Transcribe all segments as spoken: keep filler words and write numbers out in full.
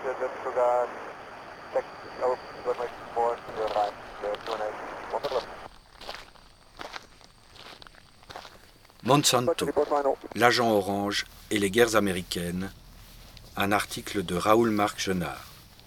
Monsanto, l'agent orange et les guerres américaines, un article de Raoul-Marc Genard.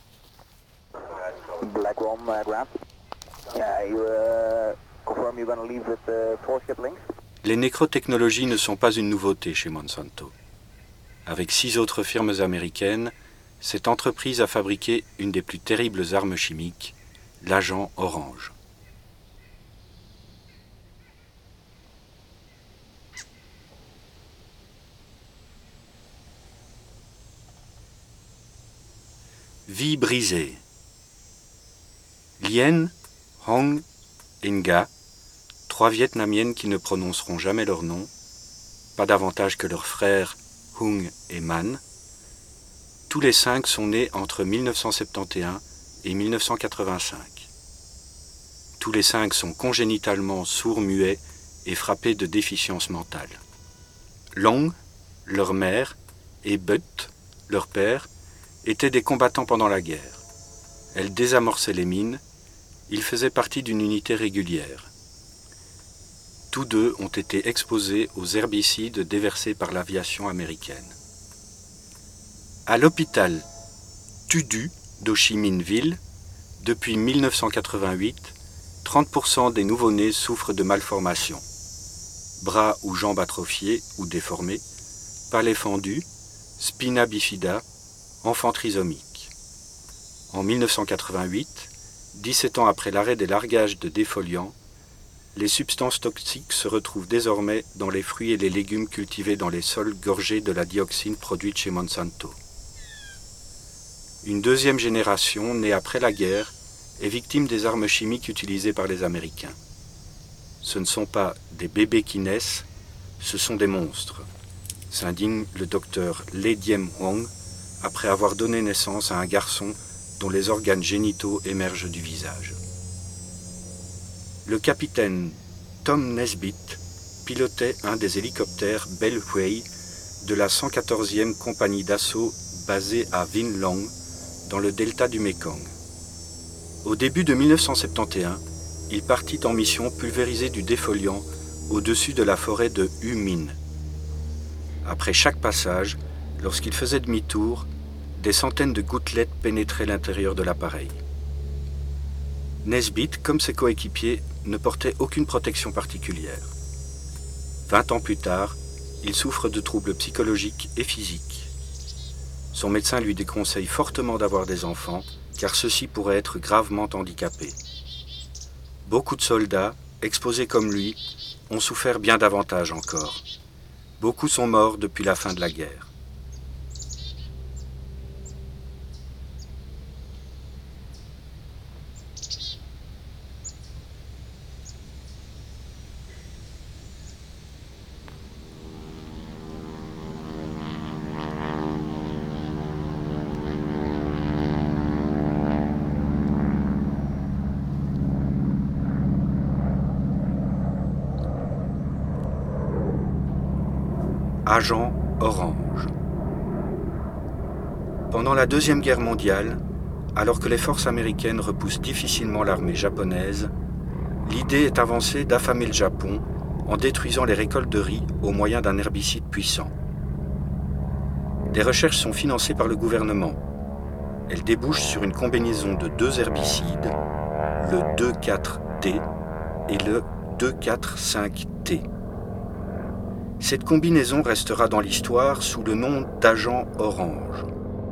Black Rom, uh, Grant. Yeah, you uh, confirm you're going to leave with the four-ship links? Les nécrotechnologies ne sont pas une nouveauté chez Monsanto. Avec six autres firmes américaines, cette entreprise a fabriqué une des plus terribles armes chimiques, l'agent orange. Vie brisée. Lien, Hong et Nga, trois Vietnamiennes qui ne prononceront jamais leur nom, pas davantage que leurs frères Hung et Man. Tous les cinq sont nés entre mille neuf cent soixante et onze et mille neuf cent quatre-vingt-cinq. Tous les cinq sont congénitalement sourds-muets et frappés de déficience mentale. Long, leur mère, et Butt, leur père, étaient des combattants pendant la guerre. Elle désamorçait les mines, ils faisaient partie d'une unité régulière. Tous deux ont été exposés aux herbicides déversés par l'aviation américaine. À l'hôpital Tudu d'Ho Chi Minh Ville, depuis mille neuf cent quatre-vingt-huit, trente pour cent des nouveau-nés souffrent de malformations. Bras ou jambes atrophiés ou déformés, palais fendus, spina bifida, enfants trisomiques. En mille neuf cent quatre-vingt-huit, dix-sept ans après l'arrêt des largages de défoliants, les substances toxiques se retrouvent désormais dans les fruits et les légumes cultivés dans les sols gorgés de la dioxine produite chez Monsanto. Une deuxième génération, née après la guerre, est victime des armes chimiques utilisées par les Américains. Ce ne sont pas des bébés qui naissent, ce sont des monstres, s'indigne le docteur Lee Diem Hong, après avoir donné naissance à un garçon dont les organes génitaux émergent du visage. Le capitaine Tom Nesbitt pilotait un des hélicoptères Bell Huey de la cent quatorzième compagnie d'assaut basée à Vinh Long, dans le delta du Mékong. Au début de mille neuf cent soixante et onze, il partit en mission pulvériser du défoliant au-dessus de la forêt de U Minh. Après chaque passage, lorsqu'il faisait demi-tour, des centaines de gouttelettes pénétraient l'intérieur de l'appareil. Nesbitt, comme ses coéquipiers, ne portait aucune protection particulière. Vingt ans plus tard, il souffre de troubles psychologiques et physiques. Son médecin lui déconseille fortement d'avoir des enfants, car ceux-ci pourraient être gravement handicapés. Beaucoup de soldats, exposés comme lui, ont souffert bien davantage encore. Beaucoup sont morts depuis la fin de la guerre. Agent orange. Pendant la Deuxième Guerre mondiale, alors que les forces américaines repoussent difficilement l'armée japonaise, l'idée est avancée d'affamer le Japon en détruisant les récoltes de riz au moyen d'un herbicide puissant. Des recherches sont financées par le gouvernement. Elles débouchent sur une combinaison de deux herbicides, le deux quatre T et le deux quatre cinq T. Cette combinaison restera dans l'histoire sous le nom d'agent orange.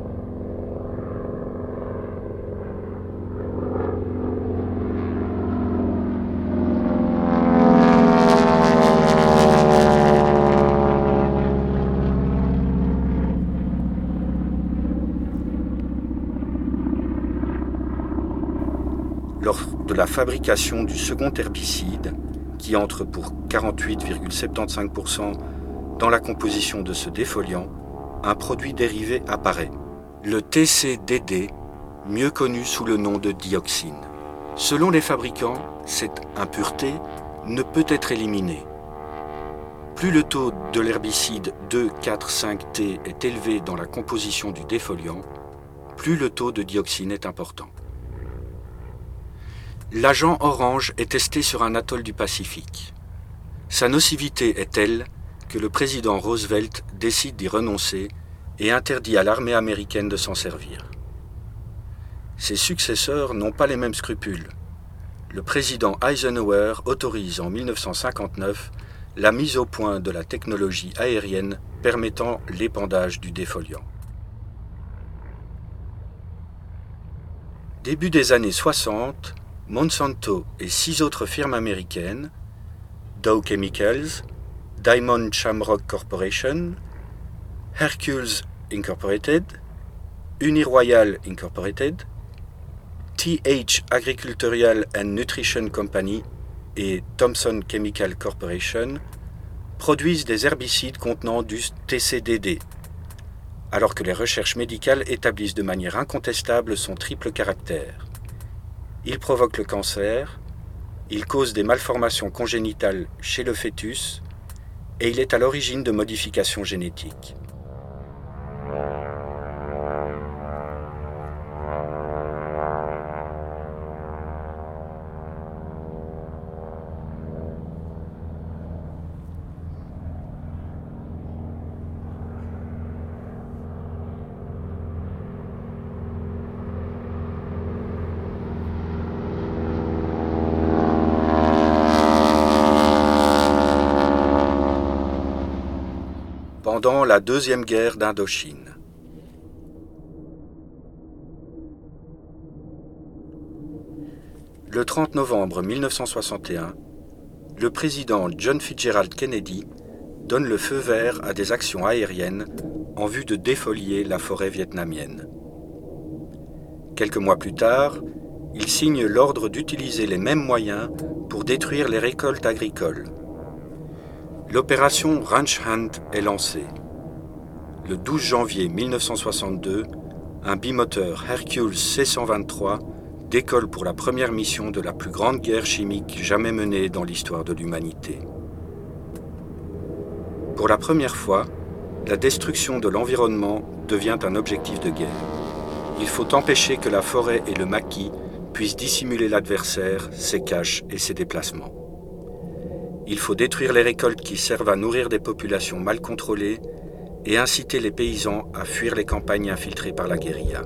Lors de la fabrication du second herbicide, qui entre pour quarante-huit virgule soixante-quinze pour cent dans la composition de ce défoliant, un produit dérivé apparaît, le T C D D, mieux connu sous le nom de dioxine. Selon les fabricants, cette impureté ne peut être éliminée. Plus le taux de l'herbicide deux quatre cinq T est élevé dans la composition du défoliant, plus le taux de dioxine est important. L'agent orange est testé sur un atoll du Pacifique. Sa nocivité est telle que le président Roosevelt décide d'y renoncer et interdit à l'armée américaine de s'en servir. Ses successeurs n'ont pas les mêmes scrupules. Le président Eisenhower autorise en mille neuf cent cinquante-neuf la mise au point de la technologie aérienne permettant l'épandage du défoliant. Début des années soixante, Monsanto et six autres firmes américaines, Dow Chemicals, Diamond Shamrock Corporation, Hercules Incorporated, Uniroyal Incorporated, T H Agricultural and Nutrition Company et Thomson Chemical Corporation produisent des herbicides contenant du T C D D, alors que les recherches médicales établissent de manière incontestable son triple caractère. Il provoque le cancer, il cause des malformations congénitales chez le fœtus et il est à l'origine de modifications génétiques. Pendant la Deuxième Guerre d'Indochine. Le trente novembre mille neuf cent soixante et un, le président John Fitzgerald Kennedy donne le feu vert à des actions aériennes en vue de défolier la forêt vietnamienne. Quelques mois plus tard, il signe l'ordre d'utiliser les mêmes moyens pour détruire les récoltes agricoles. L'opération Ranch Hand est lancée. Le douze janvier mille neuf cent soixante-deux, un bimoteur Hercules C cent vingt-trois décolle pour la première mission de la plus grande guerre chimique jamais menée dans l'histoire de l'humanité. Pour la première fois, la destruction de l'environnement devient un objectif de guerre. Il faut empêcher que la forêt et le maquis puissent dissimuler l'adversaire, ses caches et ses déplacements. Il faut détruire les récoltes qui servent à nourrir des populations mal contrôlées et inciter les paysans à fuir les campagnes infiltrées par la guérilla.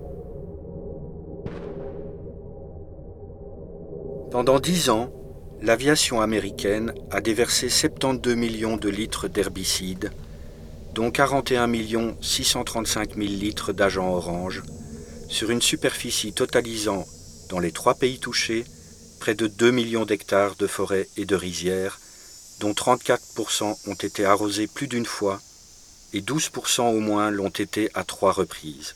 Pendant dix ans, l'aviation américaine a déversé soixante-douze millions de litres d'herbicides, dont quarante et un millions six cent trente-cinq mille litres d'agent orange, sur une superficie totalisant, dans les trois pays touchés, près de deux millions d'hectares de forêts et de rizières, dont trente-quatre pour cent ont été arrosés plus d'une fois et douze pour cent au moins l'ont été à trois reprises.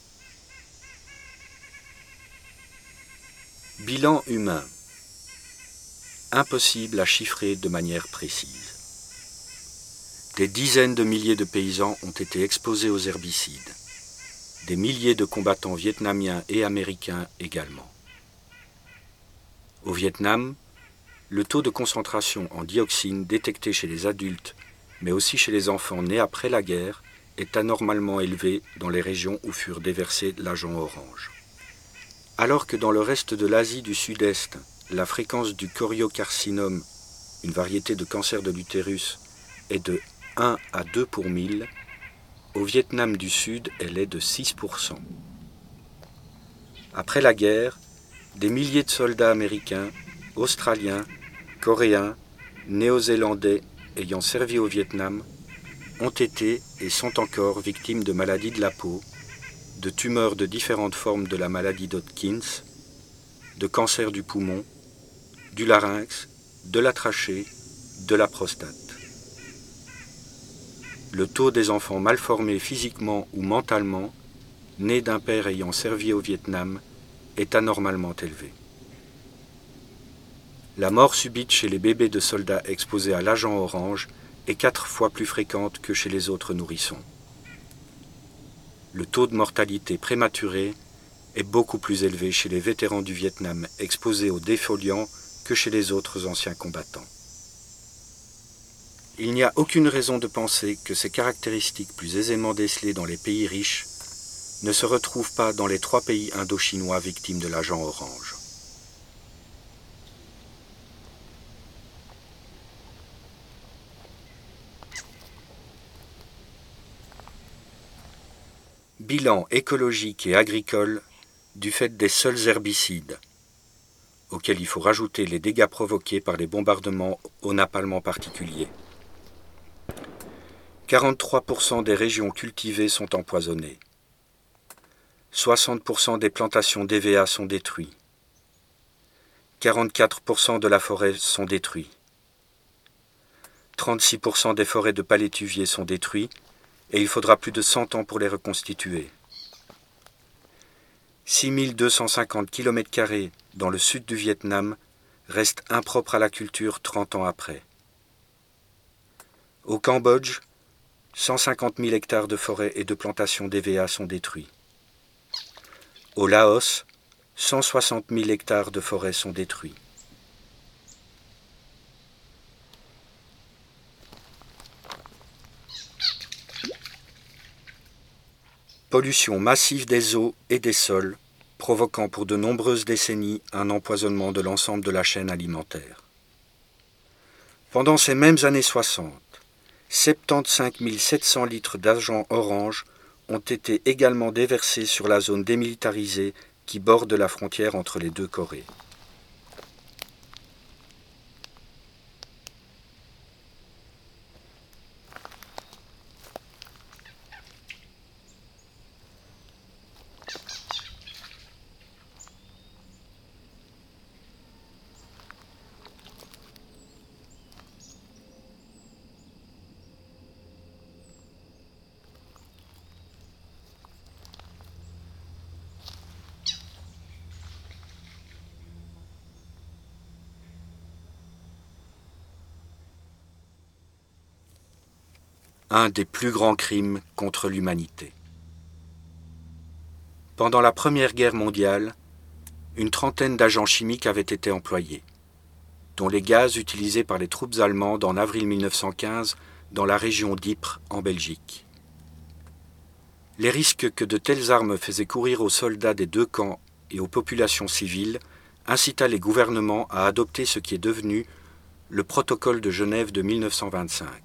Bilan humain. Impossible à chiffrer de manière précise. Des dizaines de milliers de paysans ont été exposés aux herbicides. Des milliers de combattants vietnamiens et américains également. Au Vietnam, le taux de concentration en dioxine détecté chez les adultes, mais aussi chez les enfants nés après la guerre, est anormalement élevé dans les régions où furent déversés l'agent orange. Alors que dans le reste de l'Asie du Sud-Est, la fréquence du choriocarcinome, une variété de cancer de l'utérus, est de un à deux pour mille, au Vietnam du Sud, elle est de six pour cent. Après la guerre, des milliers de soldats américains, australiens, coréens, néo-zélandais ayant servi au Vietnam ont été et sont encore victimes de maladies de la peau, de tumeurs de différentes formes de la maladie d'Hodgkin, de cancer du poumon, du larynx, de la trachée, de la prostate. Le taux des enfants mal formés physiquement ou mentalement, nés d'un père ayant servi au Vietnam, est anormalement élevé. La mort subite chez les bébés de soldats exposés à l'agent orange est quatre fois plus fréquente que chez les autres nourrissons. Le taux de mortalité prématurée est beaucoup plus élevé chez les vétérans du Vietnam exposés aux défoliants que chez les autres anciens combattants. Il n'y a aucune raison de penser que ces caractéristiques plus aisément décelées dans les pays riches ne se retrouve pas dans les trois pays indo-chinois victimes de l'agent orange. Bilan écologique et agricole du fait des seuls herbicides, auxquels il faut rajouter les dégâts provoqués par les bombardements au napalm en particulier. quarante-trois pour cent des régions cultivées sont empoisonnées. soixante pour cent des plantations d'E V A sont détruites. quarante-quatre pour cent de la forêt sont détruits. trente-six pour cent des forêts de palétuviers sont détruites et il faudra plus de cent ans pour les reconstituer. six mille deux cent cinquante kilomètres carrés dans le sud du Vietnam restent impropres à la culture trente ans après. Au Cambodge, cent cinquante mille hectares de forêts et de plantations d'E V A sont détruits. Au Laos, cent soixante mille hectares de forêts sont détruits. Pollution massive des eaux et des sols, provoquant pour de nombreuses décennies un empoisonnement de l'ensemble de la chaîne alimentaire. Pendant ces mêmes années soixante, soixante-quinze mille sept cents litres d'agent orange ont été également déversés sur la zone démilitarisée qui borde la frontière entre les deux Corées. Un des plus grands crimes contre l'humanité. Pendant la Première Guerre mondiale, une trentaine d'agents chimiques avaient été employés, dont les gaz utilisés par les troupes allemandes en avril mille neuf cent quinze dans la région d'Ypres en Belgique. Les risques que de telles armes faisaient courir aux soldats des deux camps et aux populations civiles incita les gouvernements à adopter ce qui est devenu le protocole de Genève de mille neuf cent vingt-cinq.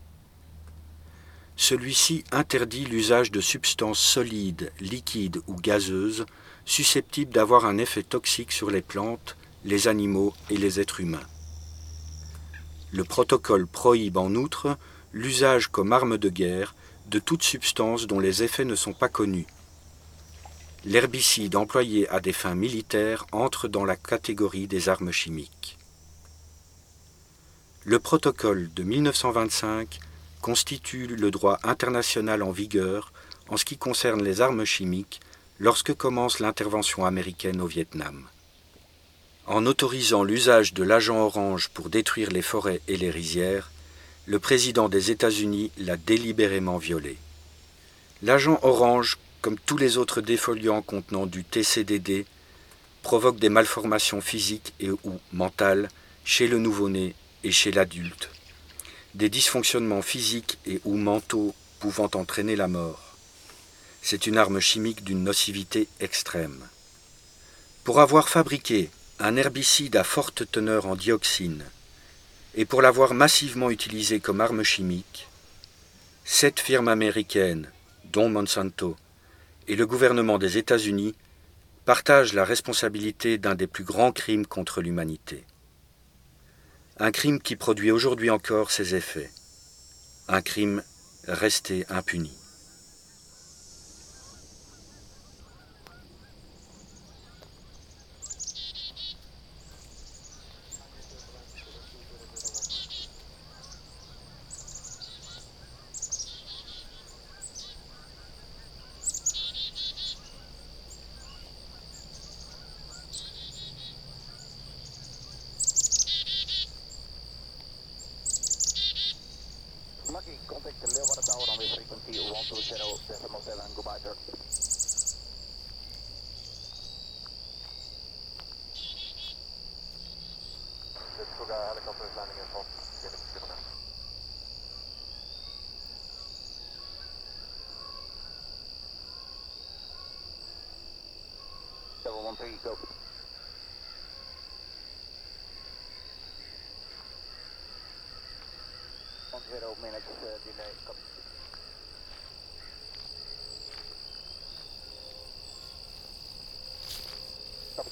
Celui-ci interdit l'usage de substances solides, liquides ou gazeuses susceptibles d'avoir un effet toxique sur les plantes, les animaux et les êtres humains. Le protocole prohibe en outre l'usage comme arme de guerre de toute substance dont les effets ne sont pas connus. L'herbicide employé à des fins militaires entre dans la catégorie des armes chimiques. Le protocole de mille neuf cent vingt-cinq constitue le droit international en vigueur en ce qui concerne les armes chimiques lorsque commence l'intervention américaine au Vietnam. En autorisant l'usage de l'agent orange pour détruire les forêts et les rizières, le président des États-Unis l'a délibérément violé. L'agent orange, comme tous les autres défoliants contenant du T C D D, provoque des malformations physiques et ou mentales chez le nouveau-né et chez l'adulte, des dysfonctionnements physiques et ou mentaux pouvant entraîner la mort. C'est une arme chimique d'une nocivité extrême. Pour avoir fabriqué un herbicide à forte teneur en dioxine et pour l'avoir massivement utilisé comme arme chimique, sept firmes américaines, dont Monsanto, et le gouvernement des États-Unis partagent la responsabilité d'un des plus grands crimes contre l'humanité. Un crime qui produit aujourd'hui encore ses effets. Un crime resté impuni. Lucky, contact the Leeuwarden Tower on the frequency one two zero decimal seven. Goodbye, sir. Dit fråga helikopter landing in front. Level one three, go. One zero minutes uh, delay, copy. Copy.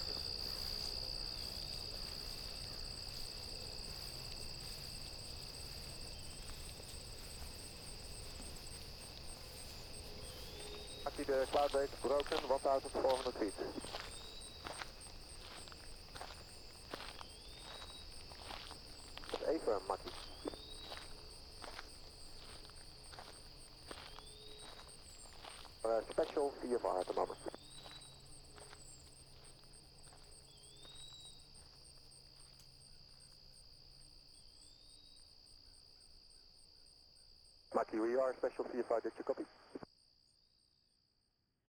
Actie, de cloud base broken, one thousand four hundred feet. Even, Maki. Uh, special V F R at the moment. Maki, we are special V F R, did you copy?